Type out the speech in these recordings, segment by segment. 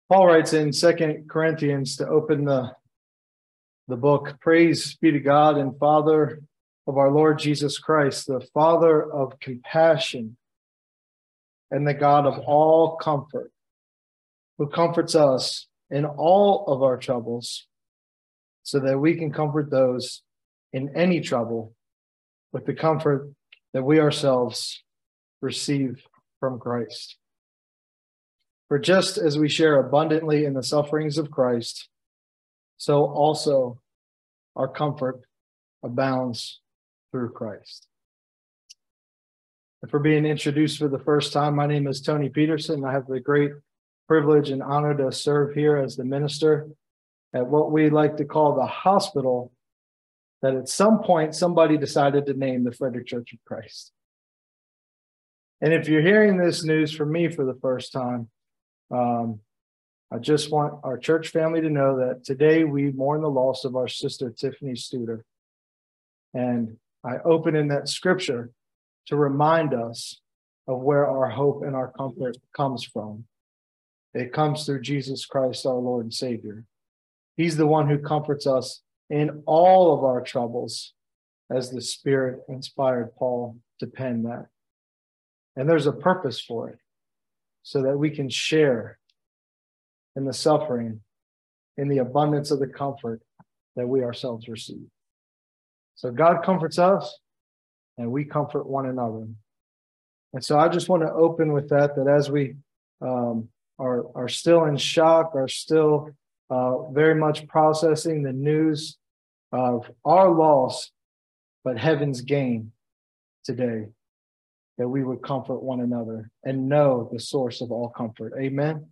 Paul writes in 2 Corinthians to open the book, "Praise be to God and Father of our Lord Jesus Christ, the Father of compassion and the God of all comfort, who comforts us in all of our troubles, so that we can comfort those in any trouble with the comfort that we ourselves receive from Christ. For just as we share abundantly in the sufferings of Christ, so also our comfort abounds through Christ." And for being introduced for the first time, my name is Tony Peterson. I have the great privilege and honor to serve here as the minister at what we like to call the hospital that at some point somebody decided to name the Frederick Church of Christ. And if you're hearing this news from me for the first time, I just want our church family to know that today we mourn the loss of our sister, Tiffany Studer. And I open in that scripture to remind us of where our hope and our comfort comes from. It comes through Jesus Christ, our Lord and Savior. He's the one who comforts us in all of our troubles, as the Spirit inspired Paul to pen that. And there's a purpose for it, so that we can share in the suffering, in the abundance of the comfort that we ourselves receive. So God comforts us, and we comfort one another. And so I just want to open with that as we are still in shock, are still very much processing the news of our loss, but heaven's gain today, that we would comfort one another and know the source of all comfort. Amen.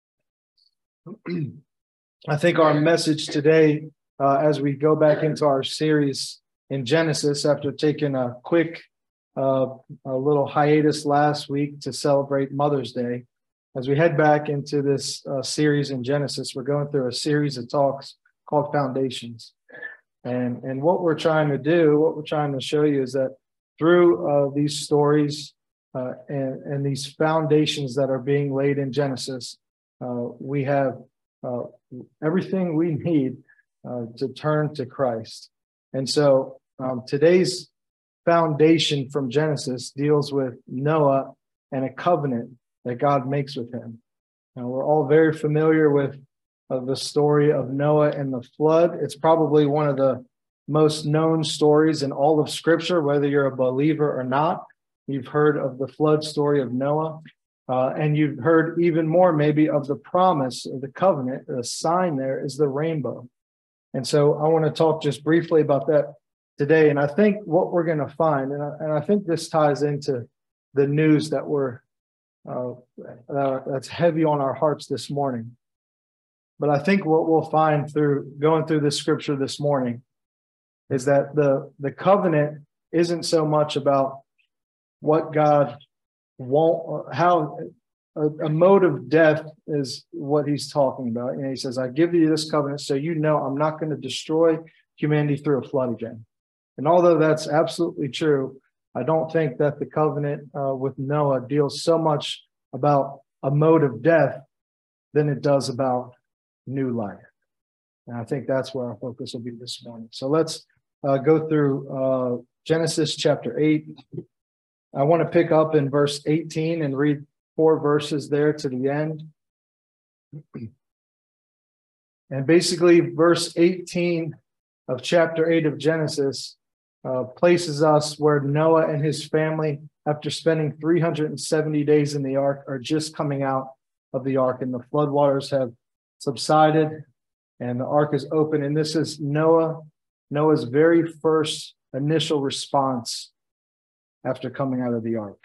I think our message today, as we go back into our series in Genesis, after taking a quick a little hiatus last week to celebrate Mother's Day, as we head back into this series in Genesis, we're going through a series of talks called Foundations. And what we're trying to do, what we're trying to show you is that through these stories and these foundations that are being laid in Genesis, we have everything we need to turn to Christ. And so today's foundation from Genesis deals with Noah and a covenant that God makes with him. Now, we're all very familiar with the story of Noah and the flood. It's probably one of the most known stories in all of Scripture, whether you're a believer or not. You've heard of the flood story of Noah, and you've heard even more maybe of the promise of the covenant. The sign there is the rainbow. And so I want to talk just briefly about that today. And I think what we're going to find, and I think this ties into the news that that's heavy on our hearts this morning. But I think what we'll find through going through this scripture this morning is that the covenant isn't so much about what God won't, how a mode of death is what he's talking about. And he says, I give you this covenant so you know I'm not going to destroy humanity through a flood again. And although that's absolutely true, I don't think that the covenant with Noah deals so much about a mode of death than it does about new life. And I think that's where our focus will be this morning. So let's go through Genesis chapter 8. I want to pick up in verse 18 and read 4 verses there to the end. And basically, verse 18 of chapter 8 of Genesis places us where Noah and his family, after spending 370 days in the ark, are just coming out of the ark, and the floodwaters have subsided, and the ark is open. And this is Noah's very first initial response after coming out of the ark.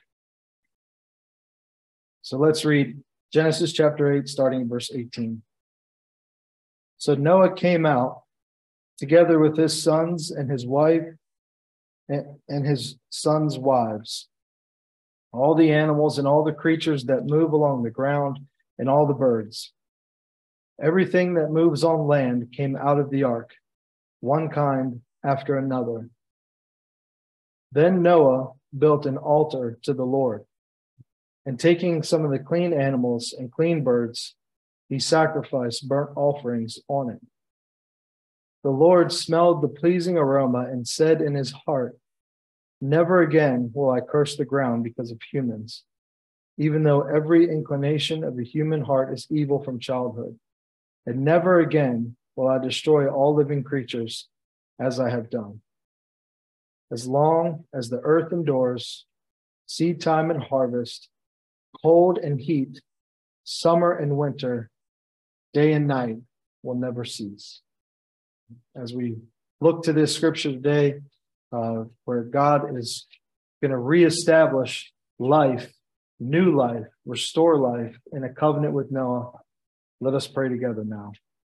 So let's read Genesis chapter 8, starting in verse 18. So Noah came out together with his sons and his wife and his sons' wives, all the animals and all the creatures that move along the ground and all the birds. Everything that moves on land came out of the ark, one kind after another. Then Noah built an altar to the Lord, and taking some of the clean animals and clean birds, He sacrificed burnt offerings on it. The Lord smelled the pleasing aroma and said in his heart, "Never again will I curse the ground because of humans, even though every inclination of the human heart is evil from childhood. And never again will I destroy all living creatures as I have done. As long as the earth endures, seed time and harvest, cold and heat, summer and winter, day and night will never cease." As we look to this scripture today, where God is going to reestablish life, new life, restore life in a covenant with Noah, let us pray together now.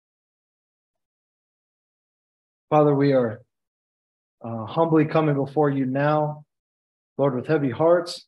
Father, we are humbly coming before you now, Lord, with heavy hearts,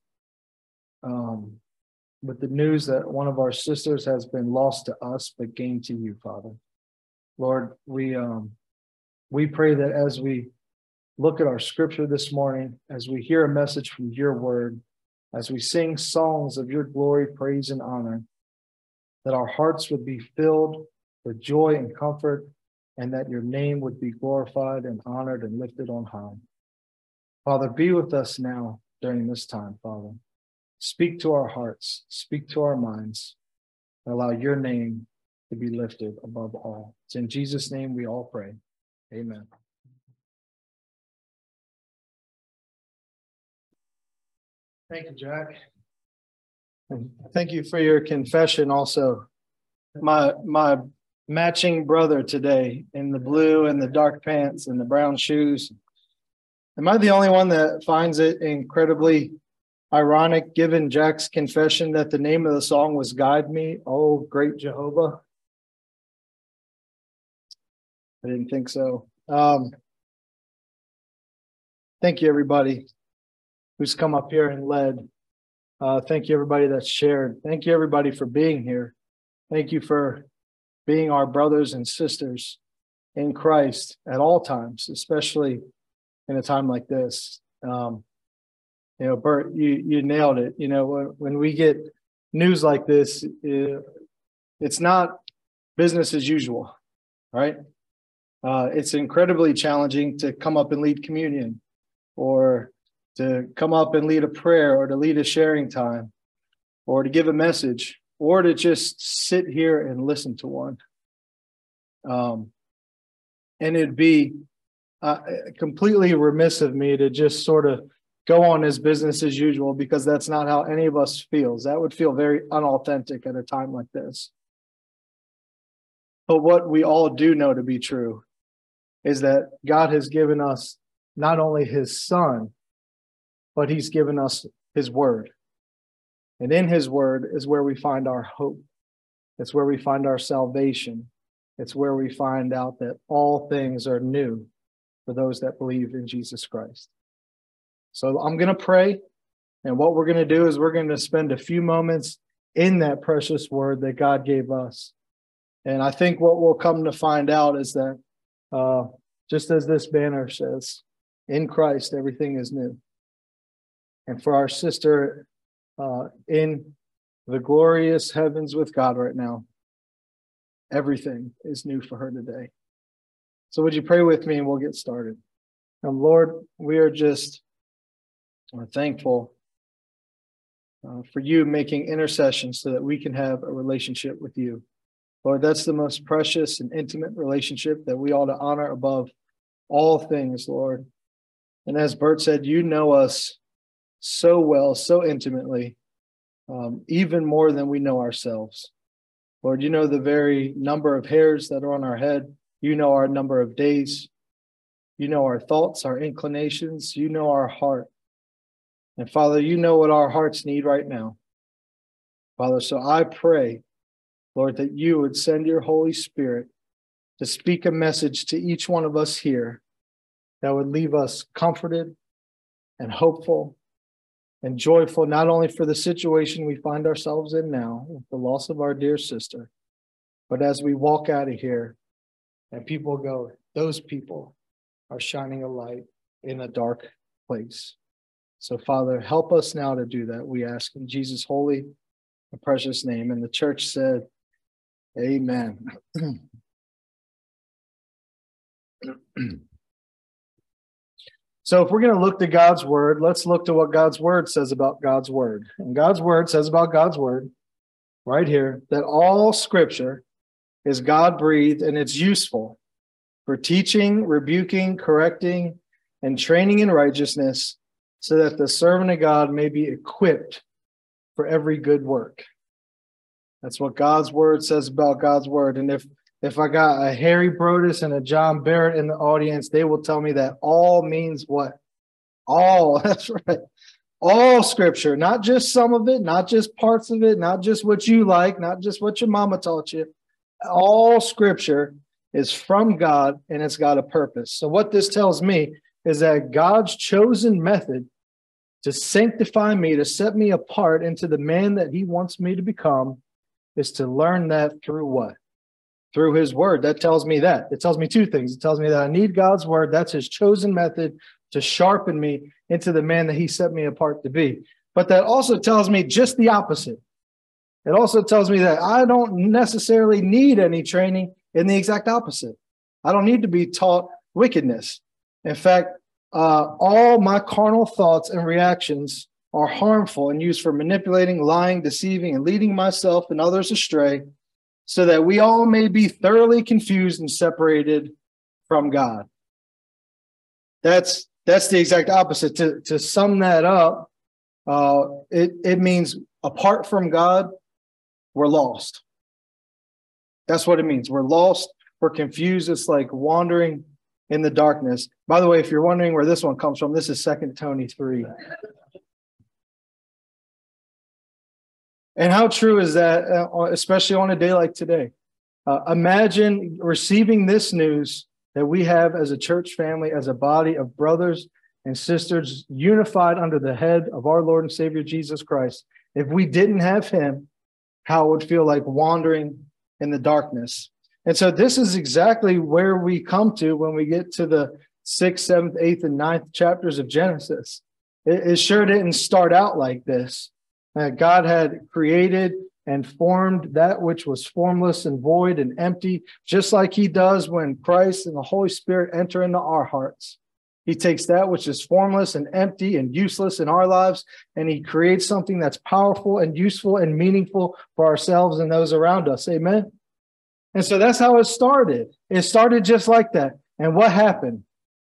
with the news that one of our sisters has been lost to us but gained to you, Father. Lord, we pray that as we look at our scripture this morning, as we hear a message from your word, as we sing songs of your glory, praise, and honor, that our hearts would be filled with joy and comfort, and that your name would be glorified and honored and lifted on high. Father, be with us now during this time, Father. Speak to our hearts, speak to our minds, and allow your name to be lifted above all. It's in Jesus' name we all pray. Amen. Thank you, Jack. And thank you for your confession also. My matching brother today in the blue and the dark pants and the brown shoes. Am I the only one that finds it incredibly ironic, given Jack's confession, that the name of the song was "Guide Me, Oh Great Jehovah"? I didn't think so. Thank you, everybody who's come up here and led. Thank you, everybody that's shared. Thank you, everybody, for being here. Thank you for being our brothers and sisters in Christ at all times, especially in a time like this. Bert, you nailed it. When we get news like this, it's not business as usual, right? It's incredibly challenging to come up and lead communion, or to come up and lead a prayer, or to lead a sharing time, or to give a message, or to just sit here and listen to one. And it'd be completely remiss of me to just sort of go on as business as usual, because that's not how any of us feels. That would feel very unauthentic at a time like this. But what we all do know to be true is that God has given us not only his son, but he's given us his word. And in his word is where we find our hope. It's where we find our salvation. It's where we find out that all things are new for those that believe in Jesus Christ. So I'm going to pray. And what we're going to do is we're going to spend a few moments in that precious word that God gave us. And I think what we'll come to find out is that just as this banner says, in Christ, everything is new. And for our sister in the glorious heavens with God right now, everything is new for her today. So would you pray with me and we'll get started. Lord, we are just thankful for you making intercession so that we can have a relationship with you. Lord, that's the most precious and intimate relationship that we ought to honor above all things, Lord. And as Bert said, you know us so well, so intimately, even more than we know ourselves. Lord, you know the very number of hairs that are on our head. You know our number of days. You know our thoughts, our inclinations. You know our heart. And Father, you know what our hearts need right now. Father, so I pray, Lord, that you would send your Holy Spirit to speak a message to each one of us here that would leave us comforted and hopeful and joyful, not only for the situation we find ourselves in now, with the loss of our dear sister, but as we walk out of here and people go, those people are shining a light in a dark place. So, Father, help us now to do that, we ask in Jesus' holy and precious name. And the church said, Amen. So if we're going to look to God's word, let's look to what God's word says about God's word. And God's word says about God's word right here that all scripture is God-breathed and it's useful for teaching, rebuking, correcting, and training in righteousness so that the servant of God may be equipped for every good work. That's what God's word says about God's word. And if I got a Harry Brodus and a John Barrett in the audience, they will tell me that all means what? All, that's right. All scripture, not just some of it, not just parts of it, not just what you like, not just what your mama taught you. All scripture is from God and it's got a purpose. So what this tells me is that God's chosen method to sanctify me, to set me apart into the man that he wants me to become, is to learn that through what? Through his word. That tells me that. It tells me two things. It tells me that I need God's word. That's his chosen method to sharpen me into the man that he set me apart to be. But that also tells me just the opposite. It also tells me that I don't necessarily need any training in the exact opposite. I don't need to be taught wickedness. In fact, all my carnal thoughts and reactions are harmful and used for manipulating, lying, deceiving, and leading myself and others astray, so that we all may be thoroughly confused and separated from God. That's the exact opposite. To sum that up, it means apart from God, we're lost. That's what it means. We're lost. We're confused. It's like wandering in the darkness. By the way, if you're wondering where this one comes from, this is 2 Tony 3. And how true is that, especially on a day like today? Imagine receiving this news that we have as a church family, as a body of brothers and sisters unified under the head of our Lord and Savior Jesus Christ. If we didn't have him, how it would feel like wandering in the darkness. And so this is exactly where we come to when we get to the 6th, 7th, 8th, and 9th chapters of Genesis. It sure didn't start out like this. God had created and formed that which was formless and void and empty, just like he does when Christ and the Holy Spirit enter into our hearts. He takes that which is formless and empty and useless in our lives, and he creates something that's powerful and useful and meaningful for ourselves and those around us. Amen? And so that's how it started. It started just like that. And what happened?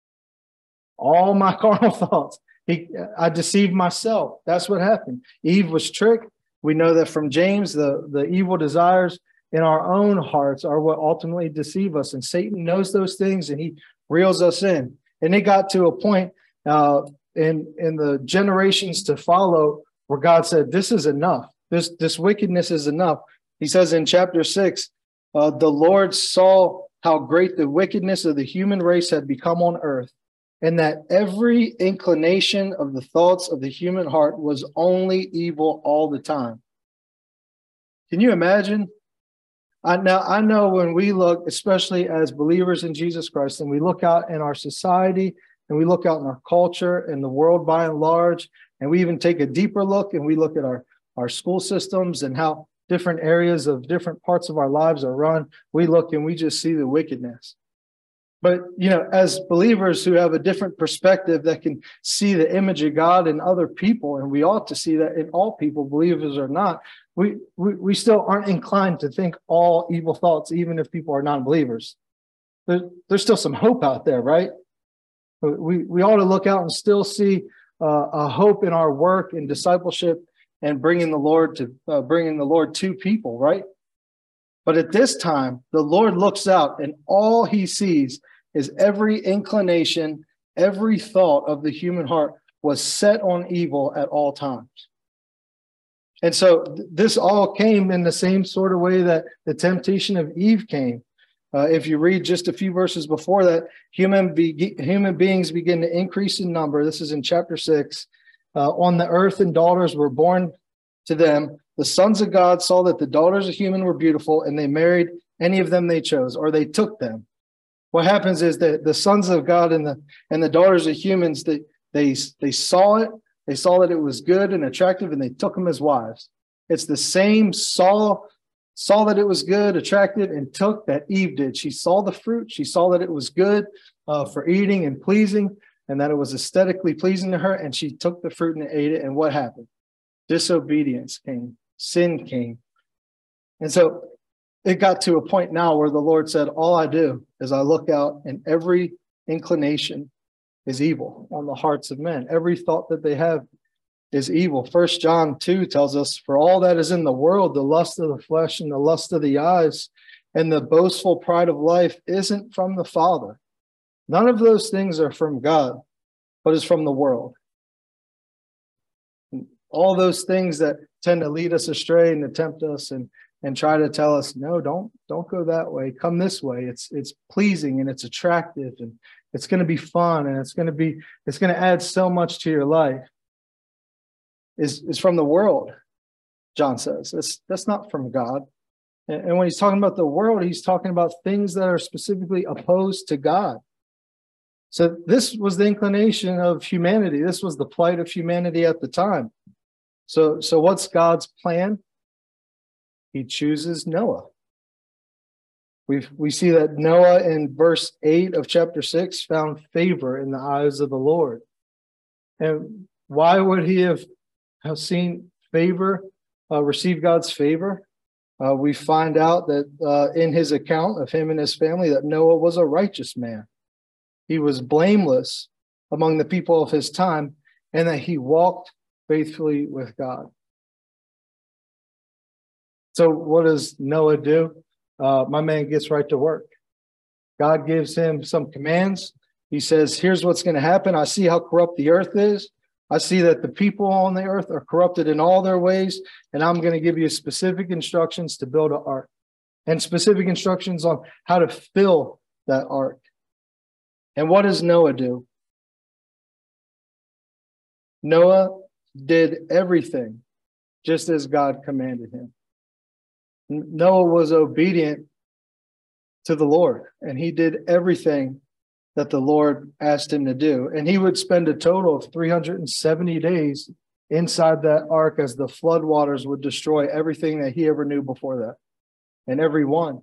All my carnal thoughts. I deceived myself. That's what happened. Eve was tricked. We know that from James, the evil desires in our own hearts are what ultimately deceive us. And Satan knows those things and he reels us in. And it got to a point in the generations to follow where God said, this is enough. This wickedness is enough. He says in chapter 6, the Lord saw how great the wickedness of the human race had become on earth, and that every inclination of the thoughts of the human heart was only evil all the time. Can you imagine? I know when we look, especially as believers in Jesus Christ, and we look out in our society, and we look out in our culture and the world by and large, and we even take a deeper look and we look at our school systems and how different areas of different parts of our lives are run, we look and we just see the wickedness. But, as believers who have a different perspective that can see the image of God in other people, and we ought to see that in all people, believers or not, we still aren't inclined to think all evil thoughts, even if people are non-believers. There's still some hope out there, right? We ought to look out and still see a hope in our work and discipleship and bringing the Lord to people, right? But at this time, the Lord looks out and all he sees is every inclination, every thought of the human heart was set on evil at all times. And so this all came in the same sort of way that the temptation of Eve came. If you read just a few verses before that, human beings begin to increase in number. This is in chapter 6. On the earth and daughters were born to them. The sons of God saw that the daughters of human were beautiful, and they married any of them they chose, or they took them. What happens is that the sons of God and the daughters of humans, they saw it. They saw that it was good and attractive, and they took them as wives. It's the same saw saw that it was good, attracted, and took that Eve did. She saw the fruit. She saw that it was good for eating and pleasing, and that it was aesthetically pleasing to her. And she took the fruit and ate it. And what happened? Disobedience came. Sin came. And so it got to a point now where the Lord said, all I do is I look out, and every inclination is evil on the hearts of men. Every thought that they have is evil. 1 John 2 tells us, for all that is in the world, the lust of the flesh and the lust of the eyes and the boastful pride of life isn't from the Father. None of those things are from God, but is from the world. And all those things that tend to lead us astray and to tempt us and try to tell us, no, don't go that way. Come this way. It's pleasing and it's attractive and it's going to be fun and it's going to add so much to your life. Is from the world, John says. That's not from God. And when he's talking about the world, he's talking about things that are specifically opposed to God. So this was the inclination of humanity. This was the plight of humanity at the time. So what's God's plan? He chooses Noah. We see that Noah in verse 8 of chapter 6 found favor in the eyes of the Lord. And why would he have seen favor, receive God's favor? We find out that in his account of him and his family that Noah was a righteous man. He was blameless among the people of his time, and that he walked faithfully with God. So what does Noah do? My man gets right to work. God gives him some commands. He says, here's what's going to happen. I see how corrupt the earth is. I see that the people on the earth are corrupted in all their ways, and I'm going to give you specific instructions to build an ark and specific instructions on how to fill that ark. And what does Noah do? Noah did everything just as God commanded him. Noah was obedient to the Lord, and he did everything that the Lord asked him to do. And he would spend a total of 370 days inside that ark as the floodwaters would destroy everything that he ever knew before that. And everything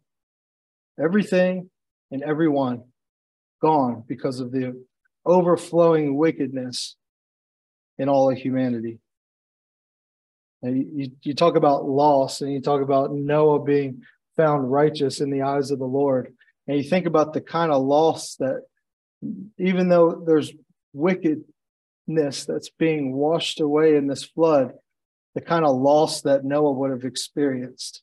and everyone gone because of the overflowing wickedness in all of humanity. And you talk about loss, and you talk about Noah being found righteous in the eyes of the Lord. And you think about the kind of loss that, even though there's wickedness that's being washed away in this flood, the kind of loss that Noah would have experienced.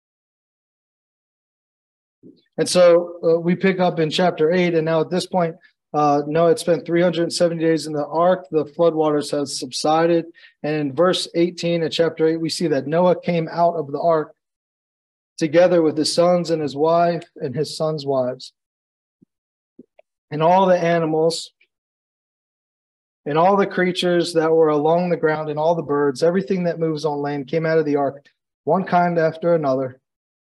And so we pick up in chapter 8, and now at this point, Noah had spent 370 days in the ark. The floodwaters have subsided. And in verse 18 of chapter 8, we see that Noah came out of the ark together with his sons and his wife and his sons' wives, and all the animals, and all the creatures that were along the ground, and all the birds, everything that moves on land came out of the ark, one kind after another.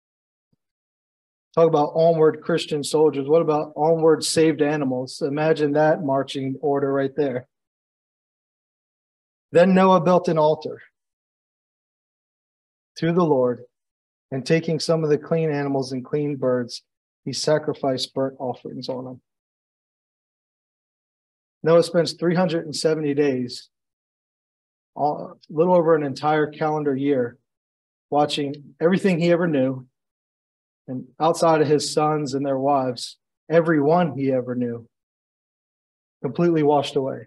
Talk about onward Christian soldiers. What about onward saved animals? Imagine that marching order right there. Then Noah built an altar to the Lord, and taking some of the clean animals and clean birds, he sacrificed burnt offerings on them. Noah spends 370 days, a little over an entire calendar year, watching everything he ever knew, and outside of his sons and their wives, everyone he ever knew, completely washed away.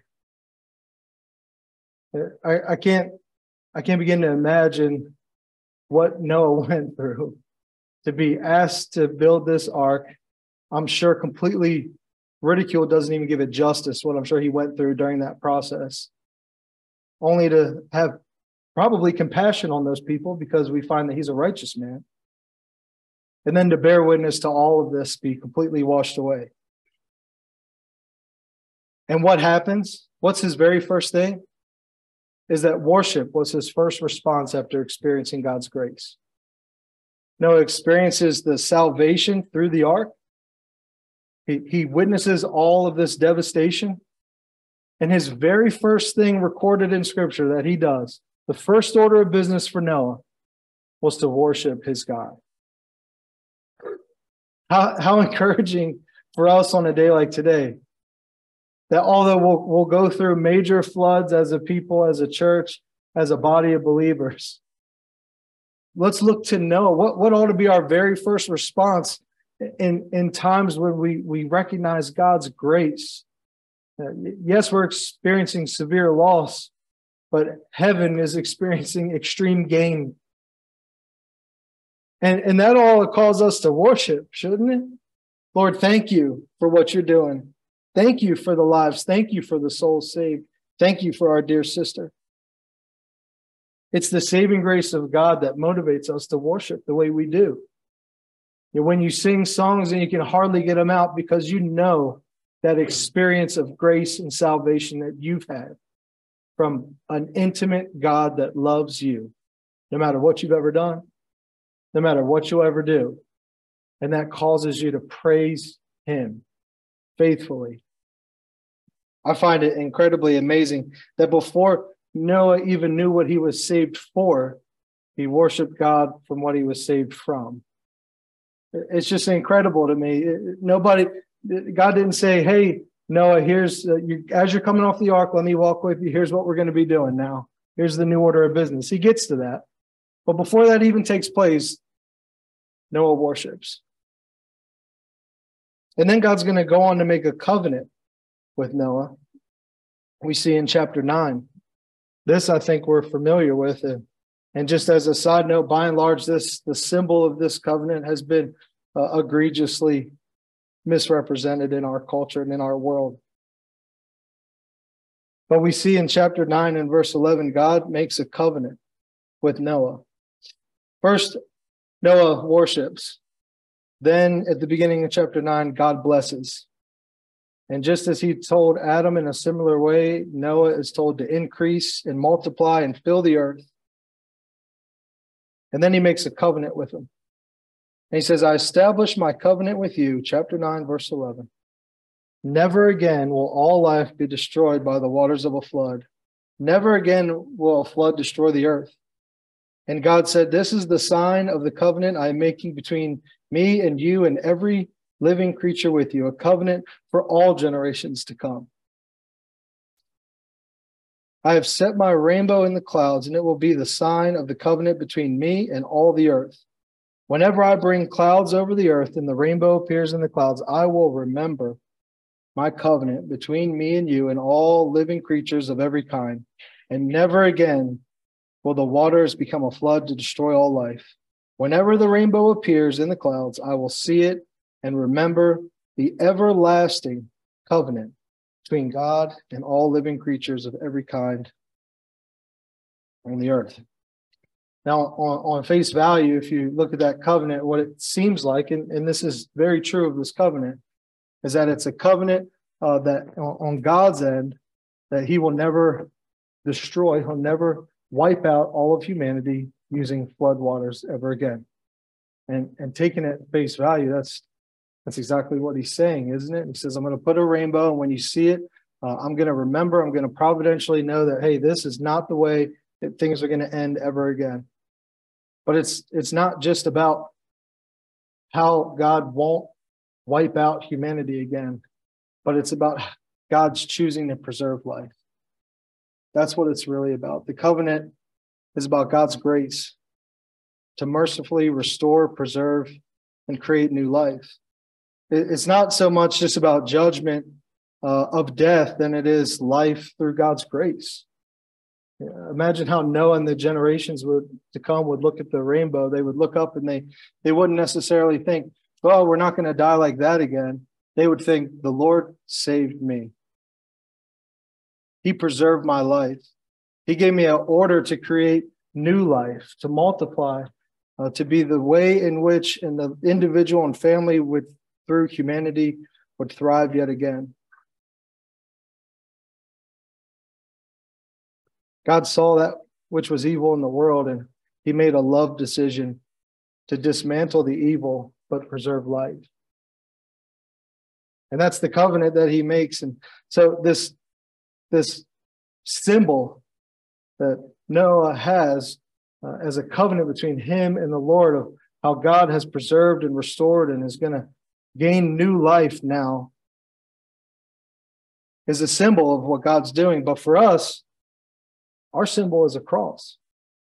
I can't begin to imagine what Noah went through to be asked to build this ark. I'm sure completely ridicule doesn't even give it justice, what I'm sure he went through during that process, only to have probably compassion on those people because we find that he's a righteous man. And then to bear witness to all of this, be completely washed away. And what happens? What's his very first thing? Is that worship was his first response after experiencing God's grace. Noah experiences the salvation through the ark. He witnesses all of this devastation. And his very first thing recorded in Scripture that he does, the first order of business for Noah, was to worship his God. How encouraging for us on a day like today, that although we'll go through major floods as a people, as a church, as a body of believers, let's look to Noah. What ought to be our very first response in times when we recognize God's grace? Yes, we're experiencing severe loss, but heaven is experiencing extreme gain. And that all calls us to worship, shouldn't it? Lord, thank you for what you're doing. Thank you for the lives. Thank you for the souls saved. Thank you for our dear sister. It's the saving grace of God that motivates us to worship the way we do. When you sing songs and you can hardly get them out because you know that experience of grace and salvation that you've had from an intimate God that loves you, no matter what you've ever done, no matter what you'll ever do. And that causes you to praise him faithfully. I find it incredibly amazing that before Noah even knew what he was saved for, he worshiped God from what he was saved from. It's just incredible to me. God didn't say, hey, Noah, here's, as you're coming off the ark, let me walk with you. Here's what we're going to be doing now. Here's the new order of business. He gets to that. But before that even takes place, Noah worships. And then God's going to go on to make a covenant with Noah. We see in chapter 9. This, I think, we're familiar with. And just as a side note, by and large, the symbol of this covenant has been egregiously misrepresented in our culture and in our world. But we see in chapter 9 and verse 11, God makes a covenant with Noah. First, Noah worships. Then at the beginning of chapter 9, God blesses. And just as he told Adam in a similar way, Noah is told to increase and multiply and fill the earth. And then he makes a covenant with him. And he says, I establish my covenant with you, chapter 9, verse 11. Never again will all life be destroyed by the waters of a flood. Never again will a flood destroy the earth. And God said, this is the sign of the covenant I am making between me and you and every living creature with you, a covenant for all generations to come. I have set my rainbow in the clouds, and it will be the sign of the covenant between me and all the earth. Whenever I bring clouds over the earth and the rainbow appears in the clouds, I will remember my covenant between me and you and all living creatures of every kind. And never again will the waters become a flood to destroy all life. Whenever the rainbow appears in the clouds, I will see it and remember the everlasting covenant between God and all living creatures of every kind on the earth. Now, on face value, if you look at that covenant, what it seems like, and this is very true of this covenant, is that it's a covenant that on God's end, that he will never destroy, he'll never wipe out all of humanity using flood waters ever again. And taking it at face value, that's exactly what he's saying, isn't it? He says, I'm going to put a rainbow, and when you see it, I'm going to remember, I'm going to providentially know that, hey, this is not the way that things are going to end ever again. But it's not just about how God won't wipe out humanity again, but it's about God's choosing to preserve life. That's what it's really about. The covenant is about God's grace to mercifully restore, preserve, and create new life. It's not so much just about judgment of death than it is life through God's grace. Imagine how Noah and the generations to come would look at the rainbow. They would look up and they wouldn't necessarily think, oh, we're not going to die like that again. They would think, the Lord saved me. He preserved my life. He gave me an order to create new life, to multiply, to be the way in which and the individual and family would, through humanity, would thrive yet again. God saw that which was evil in the world, and he made a love decision to dismantle the evil but preserve life. And that's the covenant that he makes. And so this symbol that Noah has as a covenant between him and the Lord how God has preserved and restored and is going to gain new life now, is a symbol of what God's doing. But for us, our symbol is a cross.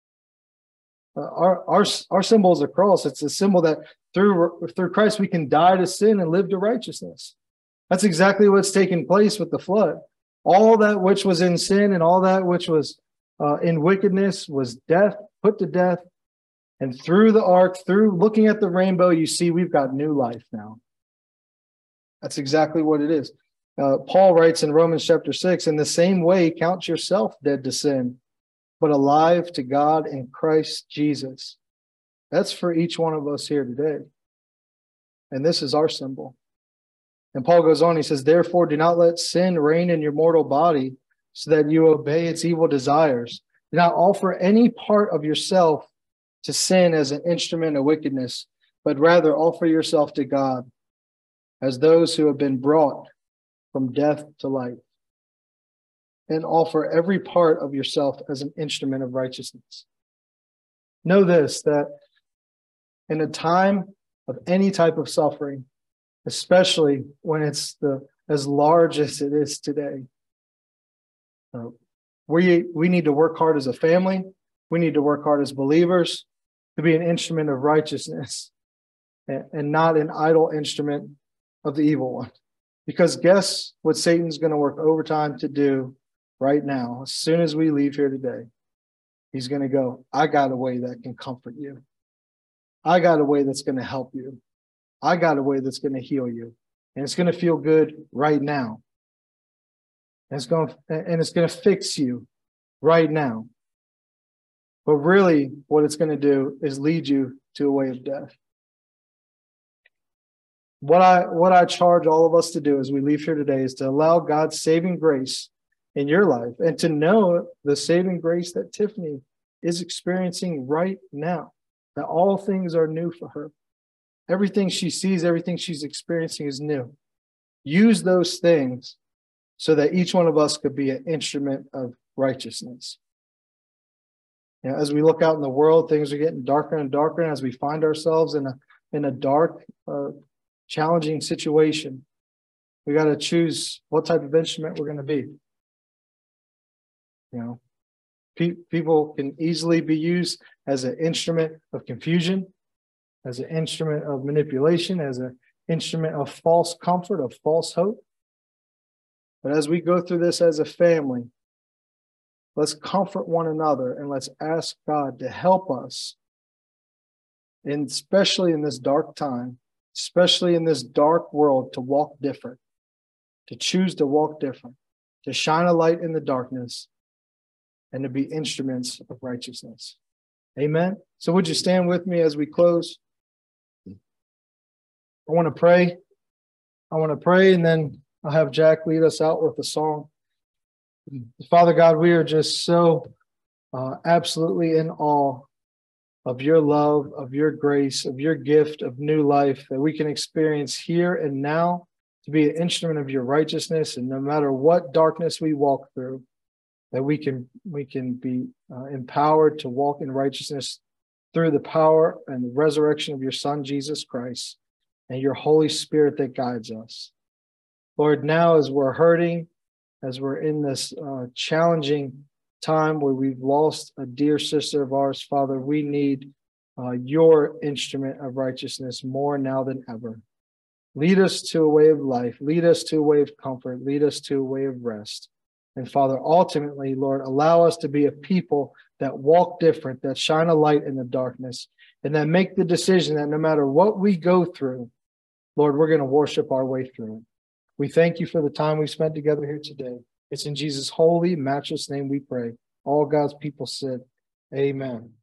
Our symbol is a cross. It's a symbol that through Christ we can die to sin and live to righteousness. That's exactly what's taken place with the flood. All that which was in sin and all that which was in wickedness was death, put to death. And through the ark, through looking at the rainbow, you see we've got new life now. That's exactly what it is. Paul writes in Romans chapter 6, in the same way, count yourself dead to sin, but alive to God in Christ Jesus. That's for each one of us here today. And this is our symbol. And Paul goes on, he says, therefore, do not let sin reign in your mortal body so that you obey its evil desires. Do not offer any part of yourself to sin as an instrument of wickedness, but rather offer yourself to God as those who have been brought from death to life, and offer every part of yourself as an instrument of righteousness. Know this, that in a time of any type of suffering, especially when it's as large as it is today, we need to work hard as a family. We need to work hard as believers to be an instrument of righteousness and not an idle instrument of the evil one. Because guess what Satan's going to work overtime to do right now? As soon as we leave here today, he's going to go, I got a way that can comfort you. I got a way that's going to help you. I got a way that's going to heal you. And it's going to feel good right now. And it's going to fix you right now. But really, what it's going to do is lead you to a way of death. What I charge all of us to do as we leave here today is to allow God's saving grace in your life and to know the saving grace that Tiffany is experiencing right now, that all things are new for her. Everything she sees, everything she's experiencing is new. Use those things so that each one of us could be an instrument of righteousness. You know, as we look out in the world, things are getting darker and darker. And as we find ourselves in a dark, challenging situation, we got to choose what type of instrument we're going to be. You know, people can easily be used as an instrument of confusion, as an instrument of manipulation, as an instrument of false comfort, of false hope. But as we go through this as a family, let's comfort one another and let's ask God to help us, and especially in this dark time, especially in this dark world, to walk different, to choose to walk different, to shine a light in the darkness, and to be instruments of righteousness. Amen. So would you stand with me as we close? I want to pray. And then I'll have Jack lead us out with a song. Father God, we are just so absolutely in awe of your love, of your grace, of your gift of new life that we can experience here and now, to be an instrument of your righteousness. And no matter what darkness we walk through, that we can be empowered to walk in righteousness through the power and the resurrection of your Son, Jesus Christ, and your Holy Spirit that guides us. Lord, now as we're hurting, as we're in this challenging time where we've lost a dear sister of ours, Father, we need your instrument of righteousness more now than ever. Lead us to a way of life. Lead us to a way of comfort. Lead us to a way of rest. And Father, ultimately, Lord, allow us to be a people that walk different, that shine a light in the darkness, and that make the decision that no matter what we go through, Lord, we're going to worship our way through it. We thank you for the time we spent together here today. It's in Jesus' holy, matchless name we pray. All God's people said, amen.